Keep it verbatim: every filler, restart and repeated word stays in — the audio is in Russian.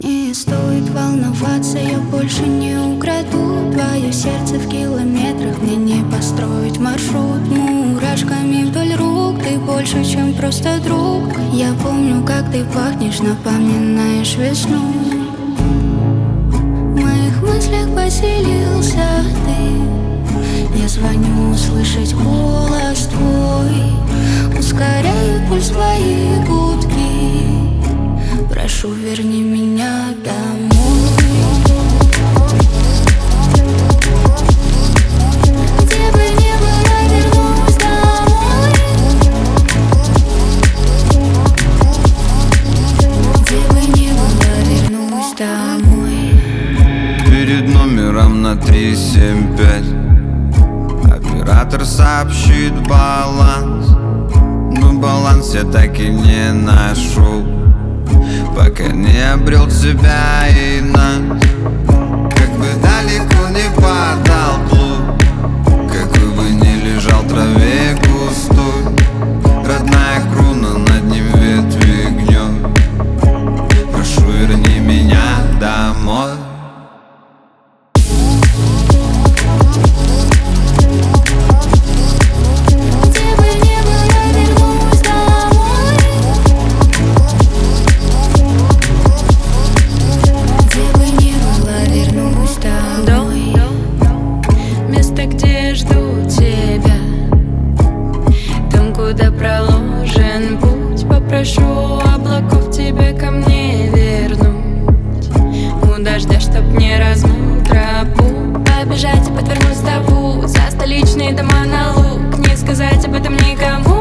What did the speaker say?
Не стоит волноваться, я больше не украду твое сердце в километрах. Мне не построить маршрут мурашками вдоль рук. Ты больше, чем просто друг. Я помню, как ты пахнешь, напоминаешь весну. В моих мыслях поселился ты. Я звоню услышать голос твой. Ускоряю пульс твои гудки. Прошу, верни меня домой. Где бы ни была, вернусь домой. Где бы ни была, вернусь домой. Перед номером на три семь пять оператор сообщит баланс, но баланс я так и не нашел, пока не обрел тебя и нас. Как бы далеко не падал плуг, какой бы ни лежал в траве густой, родная круна, над ним ветви гнет. Прошу, верни меня домой. Где жду тебя, там, куда проложен путь. Попрошу облаков тебя ко мне вернуть. У дождя, чтоб не размыл тропу. Побежать и подвернуть табу за столичные дома на луг. Не сказать об этом никому.